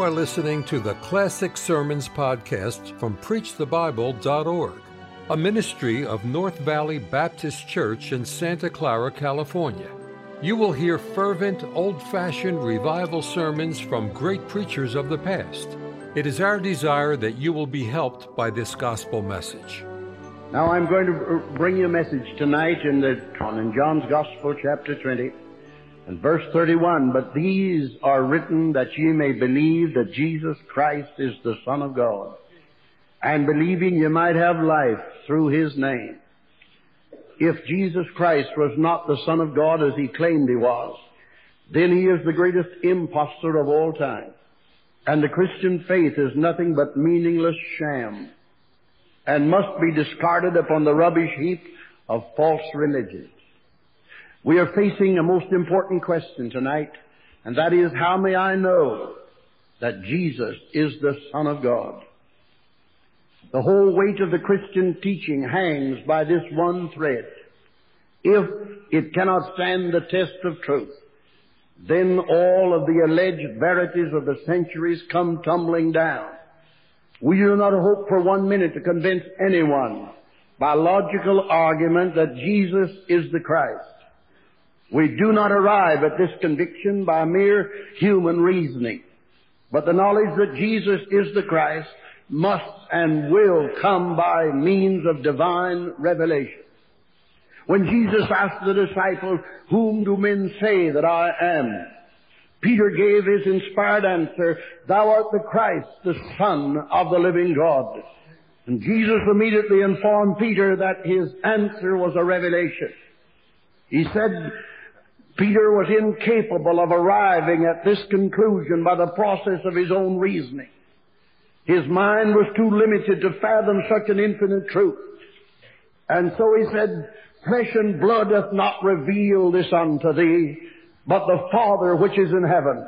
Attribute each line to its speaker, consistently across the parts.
Speaker 1: are listening to the Classic Sermons podcast from PreachTheBible.org, a ministry of North Valley Baptist Church in Santa Clara, California. You will hear fervent, old-fashioned revival sermons from great preachers of the past. It is our desire that you will be helped by this gospel message.
Speaker 2: Now I'm going to bring you a message tonight in John's Gospel, chapter 20, and verse 31. But these are written that ye may believe that Jesus Christ is the Son of God, and believing you might have life through His name. If Jesus Christ was not the Son of God as He claimed He was, then He is the greatest impostor of all time. And the Christian faith is nothing but meaningless sham, and must be discarded upon the rubbish heap of false religions. We are facing a most important question tonight, and that is, how may I know that Jesus is the Son of God? The whole weight of the Christian teaching hangs by this one thread. If it cannot stand the test of truth, then all of the alleged verities of the centuries come tumbling down. We do not hope for 1 minute to convince anyone by logical argument that Jesus is the Christ. We do not arrive at this conviction by mere human reasoning, but the knowledge that Jesus is the Christ must and will come by means of divine revelation. When Jesus asked the disciples, "Whom do men say that I am?" Peter gave his inspired answer, "Thou art the Christ, the Son of the living God." And Jesus immediately informed Peter that his answer was a revelation. He said Peter was incapable of arriving at this conclusion by the process of his own reasoning. His mind was too limited to fathom such an infinite truth. And so he said, "Flesh and blood hath not revealed this unto thee, but the Father which is in heaven."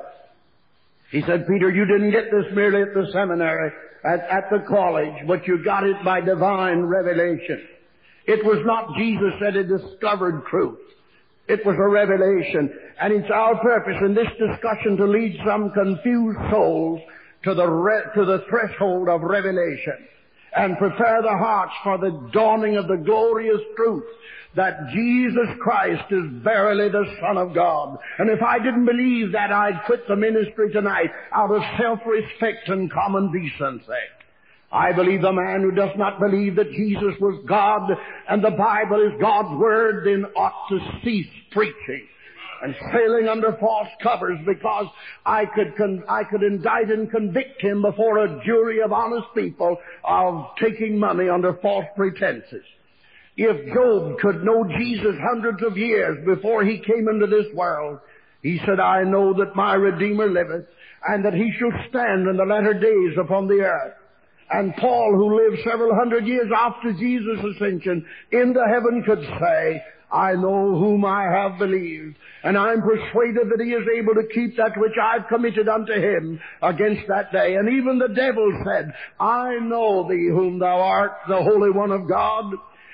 Speaker 2: He said, "Peter, you didn't get this merely at the seminary, at the college, but you got it by divine revelation." It was not, Jesus said, a discovered truth. It was a revelation. And it's our purpose in this discussion to lead some confused souls to the threshold of revelation, and prepare the hearts for the dawning of the glorious truth that Jesus Christ is verily the Son of God. And if I didn't believe that, I'd quit the ministry tonight out of self-respect and common decency. I believe the man who does not believe that Jesus was God and the Bible is God's Word then ought to cease preaching and sailing under false covers, because I could indict and convict him before a jury of honest people of taking money under false pretenses. If Job could know Jesus hundreds of years before he came into this world, he said, "I know that my Redeemer liveth, and that he shall stand in the latter days upon the earth." And Paul, who lived several hundred years after Jesus' ascension into heaven, could say, "I know whom I have believed, and I'm persuaded that he is able to keep that which I've committed unto him against that day." And even the devil said, "I know thee whom thou art, the Holy One of God."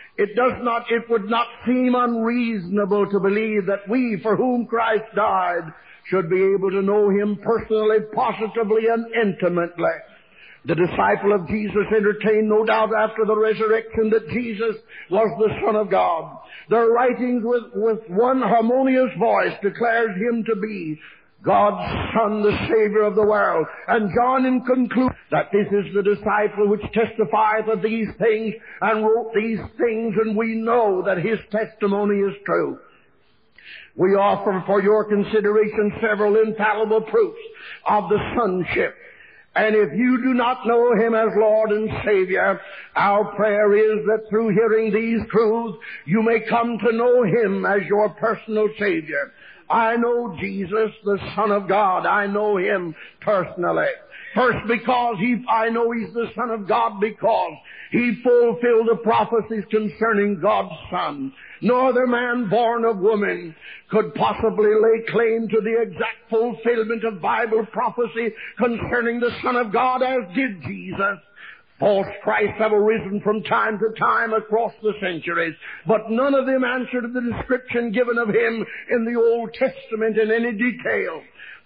Speaker 2: It would not seem unreasonable to believe that we, for whom Christ died, should be able to know him personally, positively, and intimately. The disciple of Jesus entertained no doubt after the resurrection that Jesus was the Son of God. Their writings with one harmonious voice declares him to be God's Son, the Savior of the world. And John in concludes that this is the disciple which testifieth of these things and wrote these things, and we know that his testimony is true. We offer for your consideration several infallible proofs of the sonship. And if you do not know him as Lord and Savior, our prayer is that through hearing these truths, you may come to know him as your personal Savior. I know Jesus, the Son of God. I know him personally. First, because I know he's the Son of God because he fulfilled the prophecies concerning God's Son. No other man born of woman could possibly lay claim to the exact fulfillment of Bible prophecy concerning the Son of God as did Jesus. False Christs have arisen from time to time across the centuries, but none of them answer to the description given of him in the Old Testament in any detail.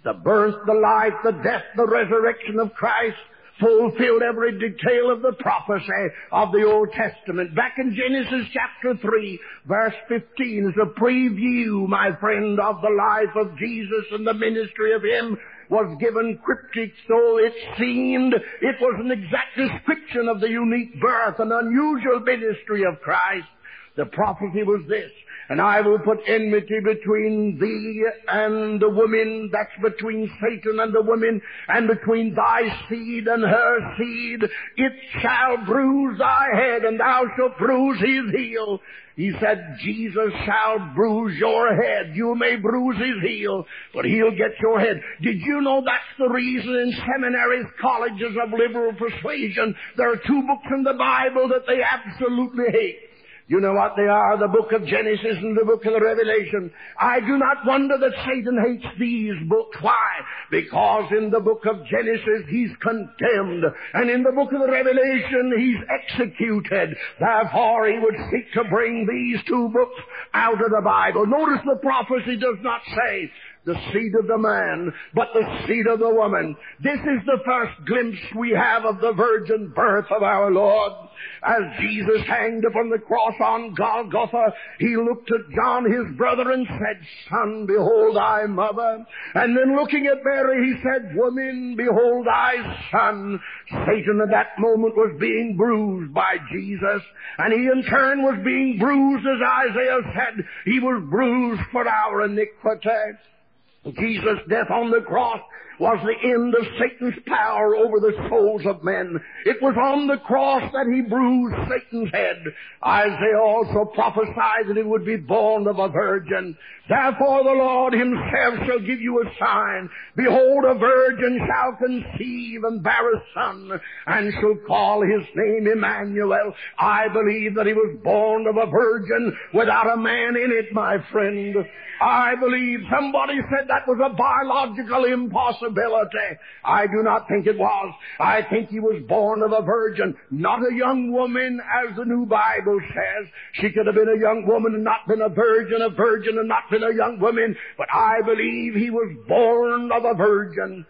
Speaker 2: The birth, the life, the death, the resurrection of Christ fulfilled every detail of the prophecy of the Old Testament. Back in Genesis chapter 3, verse 15 is a preview, my friend, of the life of Jesus, and the ministry of Him was given cryptic, so it seemed it was an exact description of the unique birth and unusual ministry of Christ. The prophecy was this: and I will put enmity between thee and the woman, that's between Satan and the woman, and between thy seed and her seed. It shall bruise thy head, and thou shalt bruise his heel. He said, Jesus shall bruise your head. You may bruise his heel, but he'll get your head. Did you know that's the reason in seminaries, colleges of liberal persuasion, there are two books in the Bible that they absolutely hate? You know what they are, the book of Genesis and the book of the Revelation. I do not wonder that Satan hates these books. Why? Because in the book of Genesis he's condemned, and in the book of the Revelation he's executed. Therefore he would seek to bring these two books out of the Bible. Notice the prophecy does not say the seed of the man, but the seed of the woman. This is the first glimpse we have of the virgin birth of our Lord. As Jesus hanged upon the cross on Golgotha, he looked at John, his brother, and said, Son, behold thy mother. And then looking at Mary, he said, Woman, behold thy son. Satan at that moment was being bruised by Jesus, and he in turn was being bruised, as Isaiah said, he was bruised for our iniquity. Jesus' death on the cross was the end of Satan's power over the souls of men. It was on the cross that he bruised Satan's head. Isaiah also prophesied that he would be born of a virgin. Therefore the Lord himself shall give you a sign. Behold, a virgin shall conceive and bear a son, and shall call his name Emmanuel. I believe that he was born of a virgin without a man in it, my friend. I believe somebody said that was a biological impossibility. I do not think it was. I think he was born of a virgin, not a young woman, as the New Bible says. She could have been a young woman and not been a virgin and not been a young woman, but I believe he was born of a virgin.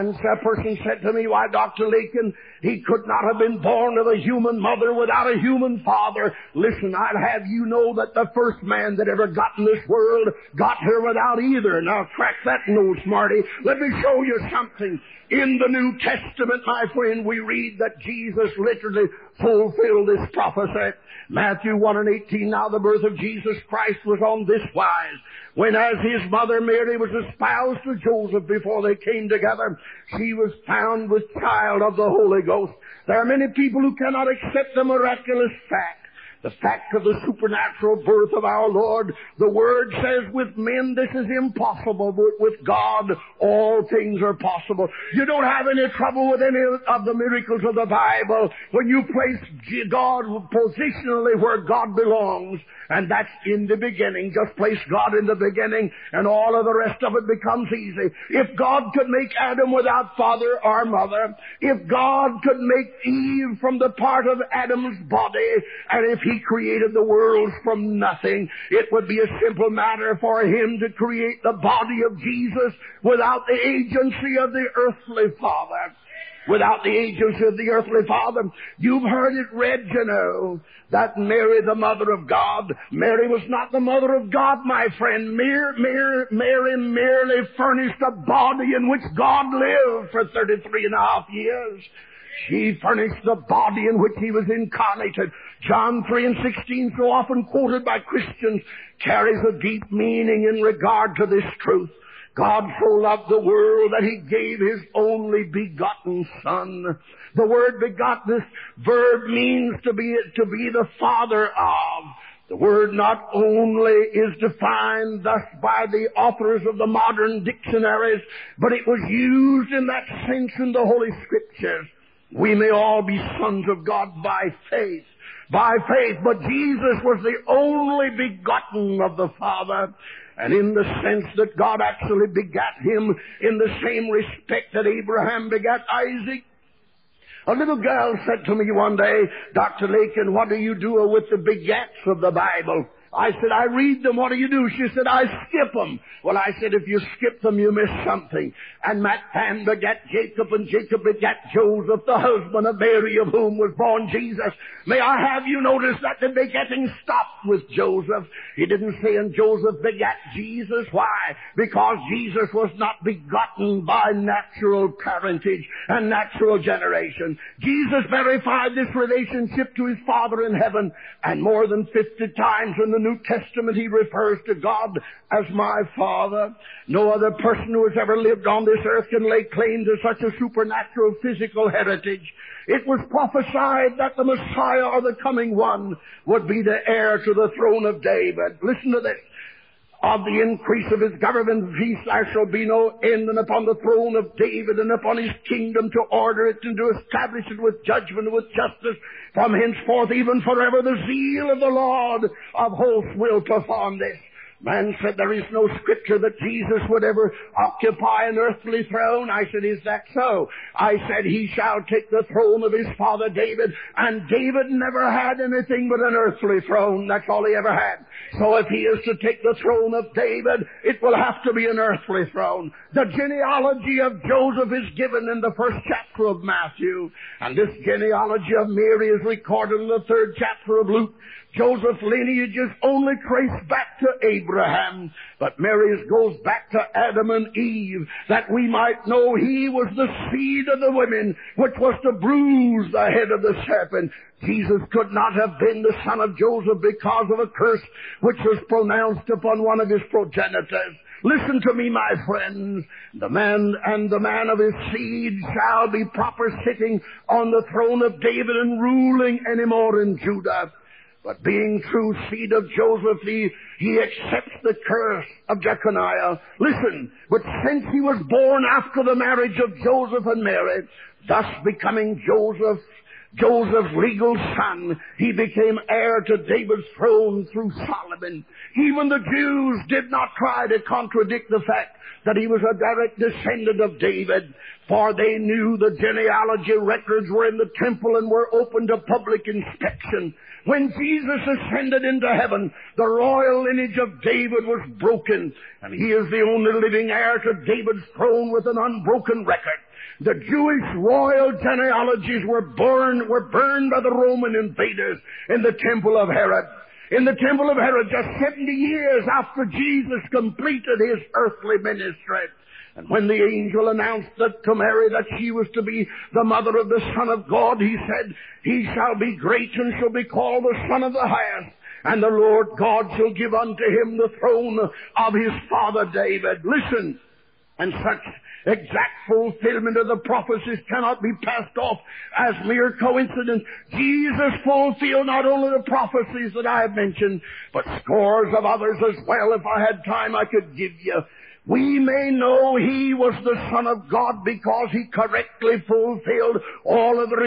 Speaker 2: A person said to me, why, Dr. Lakin, he could not have been born of a human mother without a human father. Listen, I'd have you know that the first man that ever got in this world got here without either. Now crack that nose, Smarty. Let me show you something. In the New Testament, my friend, we read that Jesus literally fulfilled this prophecy. Matthew 1:18, now the birth of Jesus Christ was on this wise. When as his mother Mary was espoused to Joseph before they came together, she was found with child of the Holy Ghost. There are many people who cannot accept the miraculous fact. The fact of the supernatural birth of our Lord. The Word says with men this is impossible, but with God all things are possible. You don't have any trouble with any of the miracles of the Bible when you place God positionally where God belongs, and that's in the beginning. Just place God in the beginning and all of the rest of it becomes easy. If God could make Adam without father or mother, if God could make Eve from the part of Adam's body, and if he created the world from nothing, it would be a simple matter for him to create the body of Jesus without the agency of the earthly father. Without the agency of the earthly father. You've heard it read, you know, that Mary, the mother of God. Mary was not the mother of God, my friend. Mary merely furnished a body in which God lived for 33 and a half years. She furnished the body in which he was incarnated. John 3:16, so often quoted by Christians, carries a deep meaning in regard to this truth. God so loved the world that he gave his only begotten Son. The word begot, this verb means to be the father of. The word not only is defined thus by the authors of the modern dictionaries, but it was used in that sense in the Holy Scriptures. We may all be sons of God by faith, but Jesus was the only begotten of the Father. And in the sense that God actually begat him in the same respect that Abraham begat Isaac. A little girl said to me one day, Dr. Lakin, what do you do with the begats of the Bible? I said, I read them. What do you do? She said, I skip them. Well, I said, if you skip them, you miss something. And Mattan begat Jacob, and Jacob begat Joseph, the husband of Mary, of whom was born Jesus. May I have you notice that the begetting stopped with Joseph. He didn't say, and Joseph begat Jesus. Why? Because Jesus was not begotten by natural parentage and natural generation. Jesus verified this relationship to his Father in heaven, and more than 50 times in the New Testament he refers to God as my Father. No other person who has ever lived on this earth can lay claim to such a supernatural physical heritage. It was prophesied that the Messiah, or the coming one, would be the heir to the throne of David. Listen to this. Of the increase of his government and peace there shall be no end, and upon the throne of David and upon his kingdom, to order it and to establish it with judgment and with justice from henceforth even forever. The zeal of the Lord of hosts will perform this. Man said there is no scripture that Jesus would ever occupy an earthly throne. I said, is that so? I said, he shall take the throne of his father David, and David never had anything but an earthly throne. That's all he ever had. So if he is to take the throne of David, it will have to be an earthly throne. The genealogy of Joseph is given in the first chapter of Matthew, and this genealogy of Mary is recorded in the third chapter of Luke. Joseph's lineage is only traced back to Abraham, but Mary's goes back to Adam and Eve, that we might know he was the seed of the women, which was to bruise the head of the serpent. Jesus could not have been the son of Joseph because of a curse which was pronounced upon one of his progenitors. Listen to me, my friends. The man of his seed shall be proper sitting on the throne of David and ruling any more in Judah. But being true seed of Joseph, he accepts the curse of Jeconiah. Listen, but since he was born after the marriage of Joseph and Mary, thus becoming Joseph's legal son, he became heir to David's throne through Solomon. Even the Jews did not try to contradict the fact that he was a direct descendant of David, for they knew the genealogy records were in the temple and were open to public inspection. When Jesus ascended into heaven, the royal lineage of David was broken, and he is the only living heir to David's throne with an unbroken record. The Jewish royal genealogies were burned by the Roman invaders in the temple of Herod. In the temple of Herod, just 70 years after Jesus completed his earthly ministry. And when the angel announced that to Mary that she was to be the mother of the Son of God, he said, he shall be great and shall be called the Son of the Highest. And the Lord God shall give unto him the throne of his father David. Listen, and such exact fulfillment of the prophecies cannot be passed off as mere coincidence. Jesus fulfilled not only the prophecies that I have mentioned, but scores of others as well. If I had time, I could give you. We may know he was the Son of God because he correctly fulfilled all of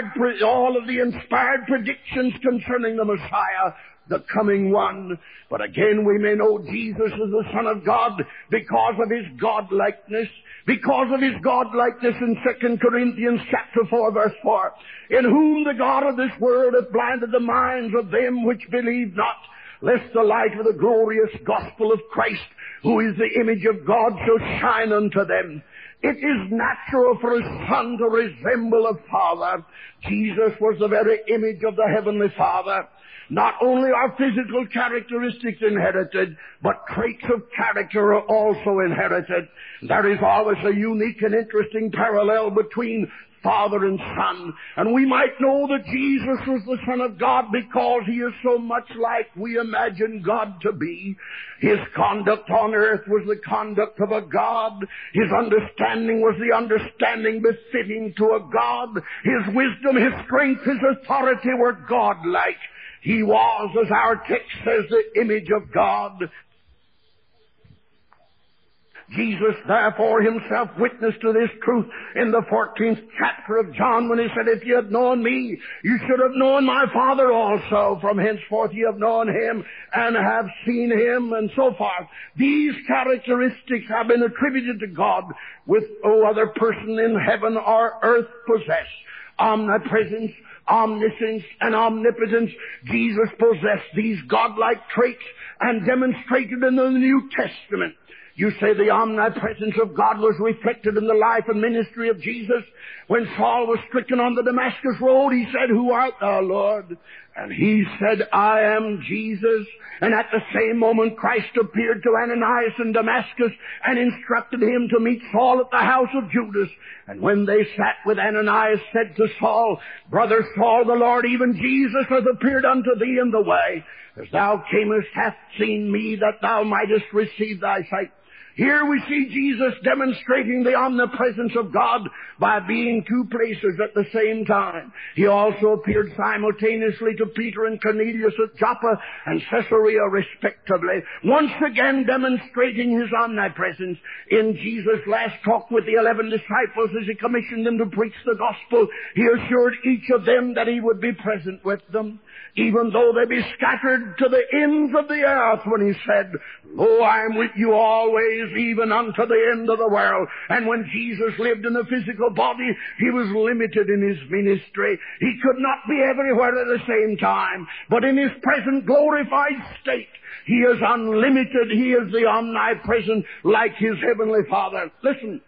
Speaker 2: the inspired predictions concerning the Messiah, the coming one. But again, we may know Jesus is the Son of God because of his godlikeness. Because of his godlikeness in 2 Corinthians chapter 4, verse 4. In whom the God of this world hath blinded the minds of them which believe not, lest the light of the glorious gospel of Christ, who is the image of God, shall shine unto them. It is natural for a son to resemble a father. Jesus was the very image of the Heavenly Father. Not only are physical characteristics inherited, but traits of character are also inherited. There is always a unique and interesting parallel between Father and Son. And we might know that Jesus was the Son of God because he is so much like we imagine God to be. His conduct on earth was the conduct of a God. His understanding was the understanding befitting to a God. His wisdom, his strength, his authority were God-like. He was, as our text says, the image of God. Jesus, therefore, himself witnessed to this truth in the 14th chapter of John when he said, if you had known me, you should have known my Father also. From henceforth you have known him and have seen him, and so forth. These characteristics have been attributed to God with no other person in heaven or earth possess. Omnipresence, omniscience and omnipotence. Jesus possessed these godlike traits and demonstrated in the New Testament. You say the omnipresence of God was reflected in the life and ministry of Jesus. When Saul was stricken on the Damascus road, he said, "Who art thou, Lord?" And he said, "I am Jesus." And at the same moment, Christ appeared to Ananias in Damascus and instructed him to meet Saul at the house of Judas. And when they sat with Ananias, said to Saul, "Brother Saul, the Lord, even Jesus, hath appeared unto thee in the way. As thou camest, hath seen me, that thou mightest receive thy sight." Here we see Jesus demonstrating the omnipresence of God by being two places at the same time. He also appeared simultaneously to Peter and Cornelius at Joppa and Caesarea respectively, once again demonstrating his omnipresence. In Jesus' last talk with the 11 disciples as he commissioned them to preach the gospel, he assured each of them that he would be present with them, even though they be scattered to the ends of the earth, when he said, "Lo, I am with you always, even unto the end of the world." And when Jesus lived in a physical body, he was limited in his ministry. He could not be everywhere at the same time. But in his present glorified state, he is unlimited. He is the omnipresent, like his heavenly Father. Listen.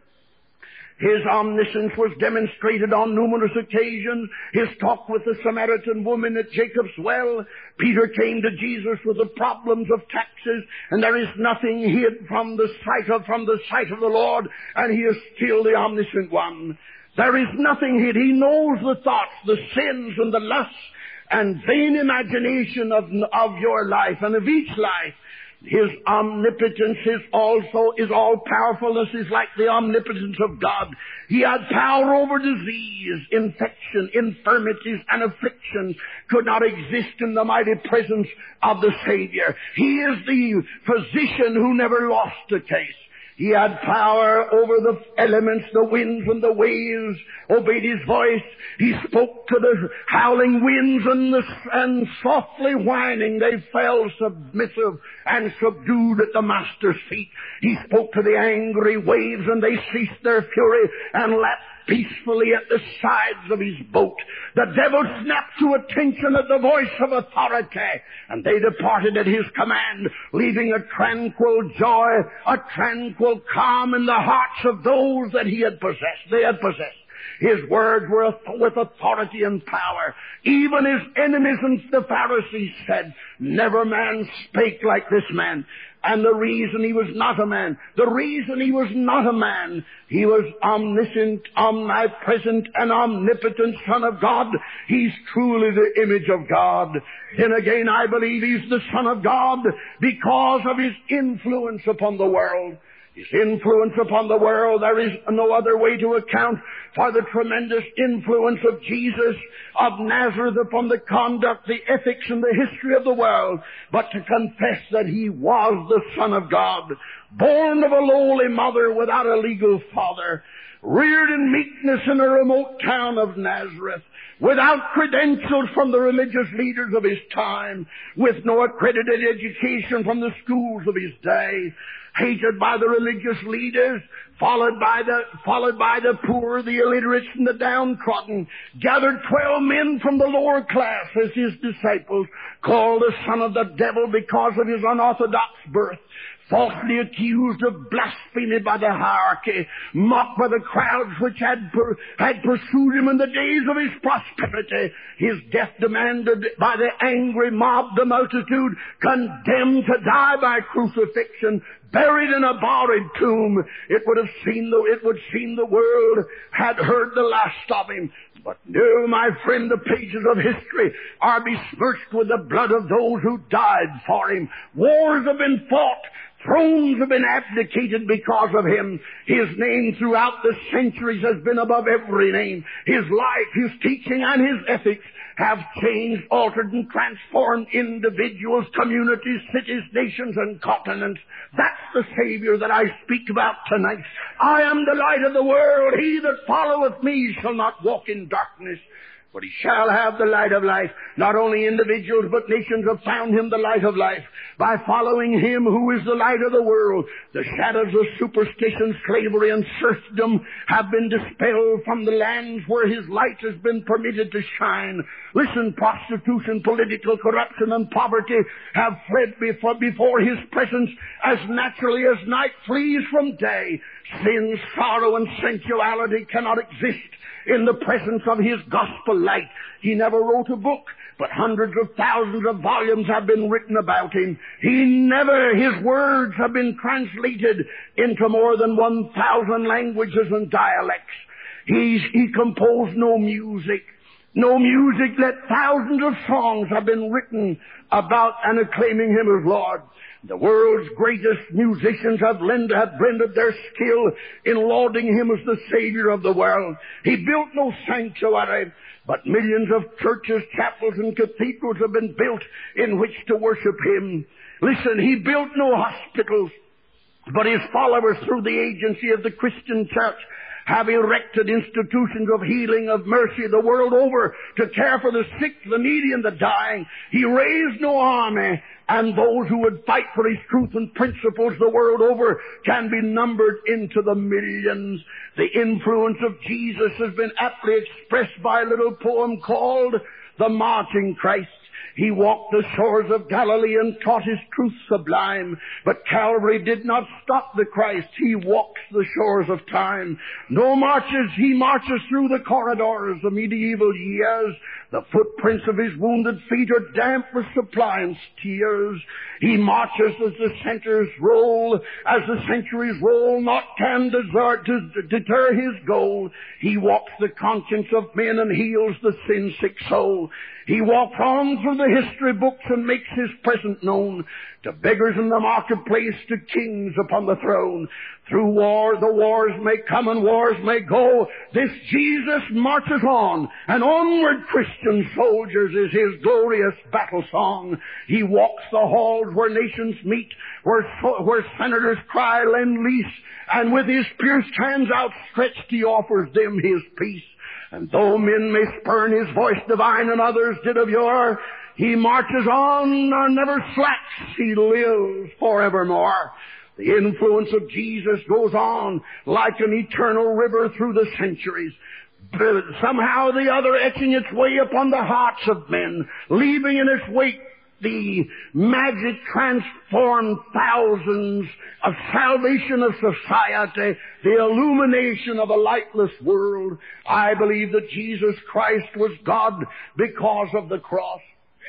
Speaker 2: His omniscience was demonstrated on numerous occasions. His talk with the Samaritan woman at Jacob's well. Peter came to Jesus with the problems of taxes, and there is nothing hid from the sight of the Lord, and he is still the omniscient one. There is nothing hid. He knows the thoughts, the sins, and the lusts and vain imagination of your life and of each life. His omnipotence is all-powerfulness is like the omnipotence of God. He had power over disease, infection, infirmities, and afflictions could not exist in the mighty presence of the Savior. He is the physician who never lost a case. He had power over the elements, the winds and the waves obeyed his voice. He spoke to the howling winds and softly whining, they fell submissive and subdued at the Master's feet. He spoke to the angry waves, and they ceased their fury and lapped peacefully at the sides of his boat. The devil snapped to attention at the voice of authority, and they departed at his command, leaving a tranquil joy, a tranquil calm in the hearts of those that he had possessed. They had possessed. His words were with authority and power. Even his enemies and the Pharisees said, "Never man spake like this man." And the reason he was not a man, he was omniscient, omnipresent, and omnipotent Son of God. He's truly the image of God. And again, I believe he's the Son of God because of his influence upon the world. His influence upon the world, there is no other way to account for the tremendous influence of Jesus of Nazareth upon the conduct, the ethics, and the history of the world, but to confess that he was the Son of God, born of a lowly mother without a legal father, reared in meekness in a remote town of Nazareth, without credentials from the religious leaders of his time, with no accredited education from the schools of his day, hated by the religious leaders, followed by the poor, the illiterate, and the downtrodden, gathered 12 men from the lower class as his disciples, called the son of the devil because of his unorthodox birth, falsely accused of blasphemy by the hierarchy, mocked by the crowds which had pursued him in the days of his prosperity, his death demanded by the angry mob, the multitude, condemned to die by crucifixion, buried in a borrowed tomb. It would seem the world had heard the last of him. But no, my friend, the pages of history are besmirched with the blood of those who died for him. Wars have been fought. Thrones have been abdicated because of him. His name throughout the centuries has been above every name. His life, his teaching, and his ethics have changed, altered, and transformed individuals, communities, cities, nations, and continents. That's the Savior that I speak about tonight. I am the light of the world. He that followeth me shall not walk in darkness, But he shall have the light of life. Not only individuals, but nations have found him the light of life. By following him who is the light of the world, the shadows of superstition, slavery, and serfdom have been dispelled from the lands where his light has been permitted to shine. Listen, prostitution, political corruption, and poverty have fled before his presence as naturally as night flees from day. Sin, sorrow, and sensuality cannot exist in the presence of his gospel light. He never wrote a book, but hundreds of thousands of volumes have been written about him. His words have been translated into more than 1,000 languages and dialects. He composed no music, yet thousands of songs have been written about and acclaiming him as Lord. The world's greatest musicians have blended their skill in lauding him as the Savior of the world. He built no sanctuary, but millions of churches, chapels, and cathedrals have been built in which to worship him. Listen, he built no hospitals, but his followers, through the agency of the Christian church, have erected institutions of healing, of mercy the world over to care for the sick, the needy, and the dying. He raised no army, and those who would fight for his truth and principles the world over can be numbered into the millions. The influence of Jesus has been aptly expressed by a little poem called The Marching Christ. He walked the shores of Galilee and taught his truth sublime. But Calvary did not stop the Christ. He walks the shores of time. He marches through the corridors of medieval years. The footprints of his wounded feet are damp with suppliant's tears. He marches as the centuries roll, not can deter his goal. He walks the conscience of men and heals the sin-sick soul. He walks on through the history books and makes his present known to beggars in the marketplace, to kings upon the throne. Through the wars may come and wars may go, this Jesus marches on, and onward, Christian soldiers, is his glorious battle song. He walks the halls where nations meet, where senators cry, lend lease, and with his pierced hands outstretched he offers them his peace. And though men may spurn his voice divine, and others did of yore, he marches on nor never slacks, he lives forevermore. The influence of Jesus goes on like an eternal river through the centuries, somehow or the other etching its way upon the hearts of men, leaving in its wake the magic transformed thousands of salvation of society, the illumination of a lightless world. I believe that Jesus Christ was God because of the cross.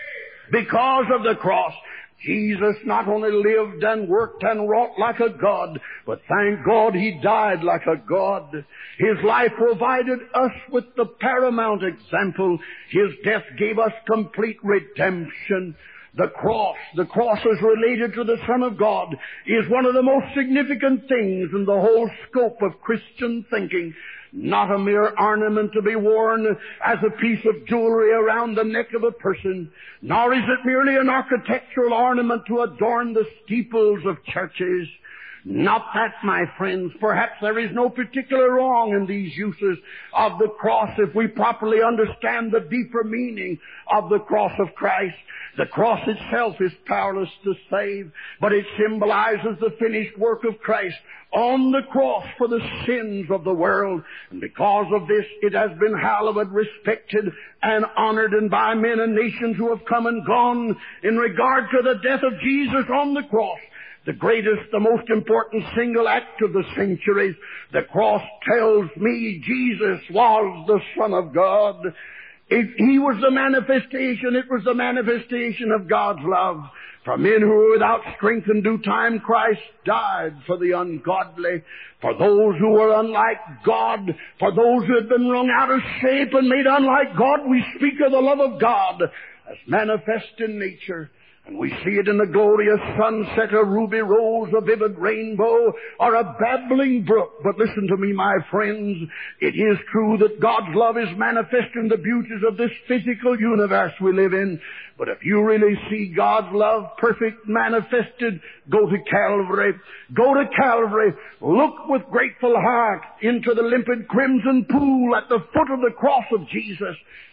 Speaker 2: Because of the cross. Jesus not only lived and worked and wrought like a God, but thank God he died like a God. His life provided us with the paramount example. His death gave us complete redemption. The cross as related to the Son of God, is one of the most significant things in the whole scope of Christian thinking. Not a mere ornament to be worn as a piece of jewelry around the neck of a person, nor is it merely an architectural ornament to adorn the steeples of churches. Not that, my friends. Perhaps there is no particular wrong in these uses of the cross if we properly understand the deeper meaning of the cross of Christ. The cross itself is powerless to save, but it symbolizes the finished work of Christ on the cross for the sins of the world. And because of this, it has been hallowed, respected, and honored, and by men and nations who have come and gone in regard to the death of Jesus on the cross. The greatest, the most important single act of the centuries. The cross tells me Jesus was the Son of God. He was the manifestation, it was the manifestation of God's love. For men who were without strength in due time, Christ died for the ungodly. For those who were unlike God, for those who had been wrung out of shape and made unlike God, we speak of the love of God as manifest in nature. And we see it in the glorious sunset, a ruby rose, a vivid rainbow, or a babbling brook. But listen to me, my friends. It is true that God's love is manifest in the beauties of this physical universe we live in. But if you really see God's love perfect manifested, go to Calvary. Go to Calvary. Look with grateful heart into the limpid crimson pool at the foot of the cross of Jesus.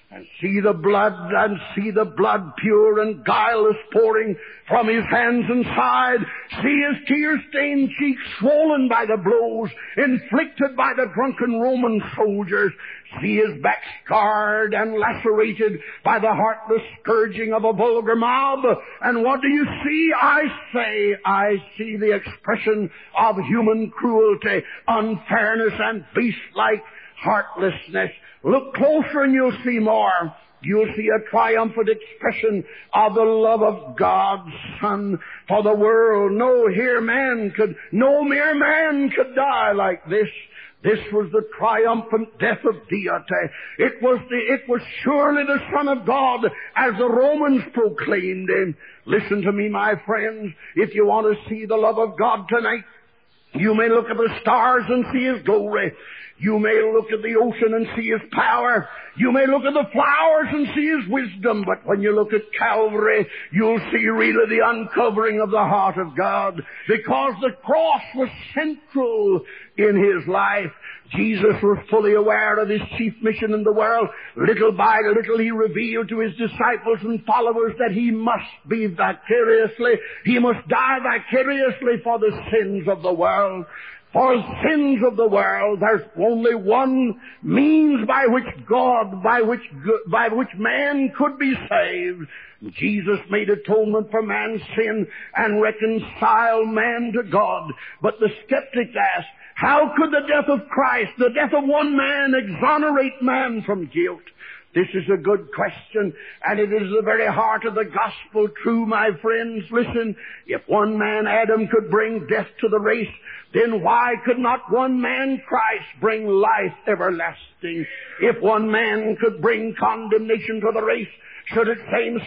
Speaker 2: and see the blood pure and guileless pouring from his hands and side. See his tear-stained cheeks swollen by the blows inflicted by the drunken Roman soldiers. See his back scarred and lacerated by the heartless scourging of a vulgar mob. And what do you see? I see the expression of human cruelty, unfairness, and beast-like heartlessness. Look closer and you'll see more. You'll see a triumphant expression of the love of God's Son for the world. No mere man could die like this. This was the triumphant death of deity. It was surely the Son of God as the Romans proclaimed him. Listen to me, my friends. If you want to see the love of God tonight, you may look at the stars and see his glory. You may look at the ocean and see his power. You may look at the flowers and see his wisdom. But when you look at Calvary, you'll see really the uncovering of the heart of God. Because the cross was central in his life. Jesus was fully aware of his chief mission in the world. Little by little he revealed to his disciples and followers that he must die vicariously for the sins of the world. For sins of the world, there's only one means by which man could be saved. Jesus made atonement for man's sin and reconciled man to God. But the skeptics ask, how could the death of Christ, the death of one man, exonerate man from guilt? This is a good question, and it is the very heart of the gospel true, my friends. Listen, if one man, Adam, could bring death to the race, then why could not one man, Christ, bring life everlasting? If one man could bring condemnation to the race, should it seem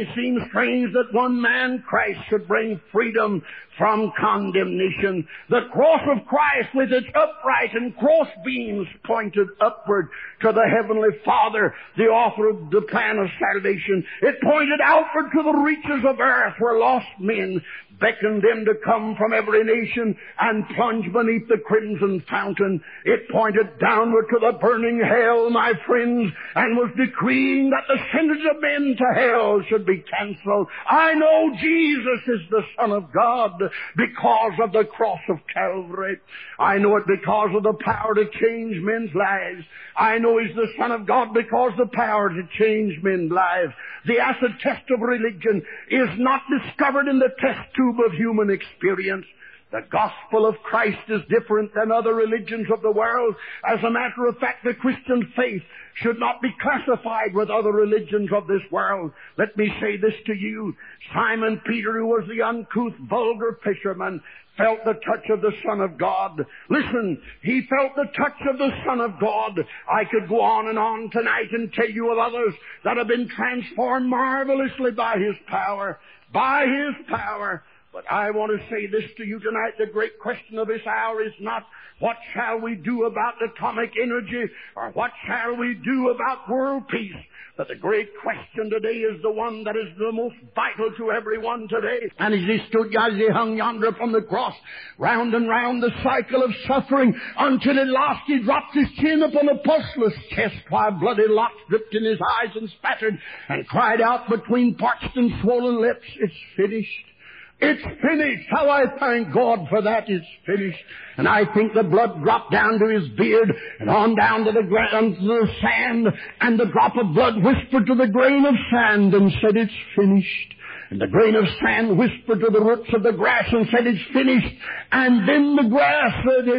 Speaker 2: strange that one man, Christ, should bring freedom from condemnation? The cross of Christ with its upright and cross beams pointed upward to the Heavenly Father, the author of the plan of salvation. It pointed outward to the reaches of earth where lost men beckoned them to come from every nation and plunge beneath the crimson fountain. It pointed downward to the burning hell, my friends, and was decreeing that the sentence of men to hell should be canceled. I know Jesus is the Son of God because of the cross of Calvary. I know it because of the power to change men's lives. I know He's the Son of God because of the power to change men's lives. The acid test of religion is not discovered in the test tube of human experience. The gospel of Christ is different than other religions of the world. As a matter of fact, the Christian faith should not be classified with other religions of this world. Let me say this to you. Simon Peter, who was the uncouth, vulgar fisherman, felt the touch of the Son of God. Listen, he felt the touch of the Son of God. I could go on and on tonight and tell you of others that have been transformed marvelously by His power. By His power. But I want to say this to you tonight. The great question of this hour is not what shall we do about atomic energy or what shall we do about world peace. But the great question today is the one that is the most vital to everyone today. And as he stood, as he hung yonder upon the cross, round and round the cycle of suffering, until at last he dropped his chin upon a pulseless chest, while bloody locks dripped in his eyes and spattered, and cried out between parched and swollen lips, "It's finished. It's finished." How I thank God for that. It's finished. And I think the blood dropped down to his beard and on down to the sand, and the drop of blood whispered to the grain of sand and said, "It's finished." And the grain of sand whispered to the roots of the grass and said, "It's finished." And then the grass,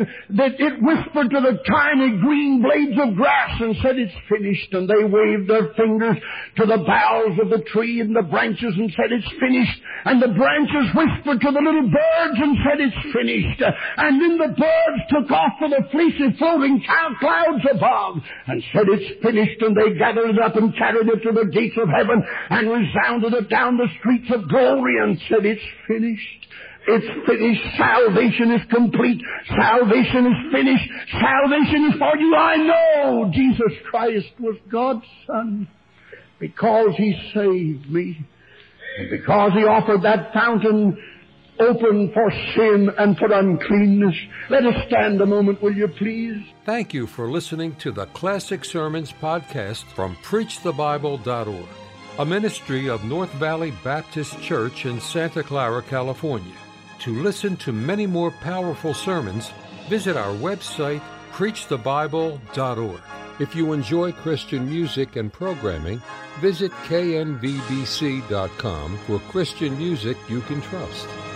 Speaker 2: it whispered to the tiny green blades of grass and said, "It's finished." And they waved their fingers to the boughs of the tree and the branches and said, "It's finished." And the branches whispered to the little birds and said, "It's finished." And then the birds took off to the fleecy floating clouds above and said, "It's finished." And they gathered it up and carried it to the gates of heaven and resounded it down the streets of glory and said, "It's finished. It's finished. Salvation is complete. Salvation is finished. Salvation is for you." I know Jesus Christ was God's Son because He saved me. And because He offered that fountain open for sin and for uncleanness. Let us stand a moment, will you please?
Speaker 1: Thank you for listening to the Classic Sermons podcast from PreachTheBible.org, a ministry of North Valley Baptist Church in Santa Clara, California. To listen to many more powerful sermons, visit our website, PreachTheBible.org. If you enjoy Christian music and programming, visit knvbc.com for Christian music you can trust.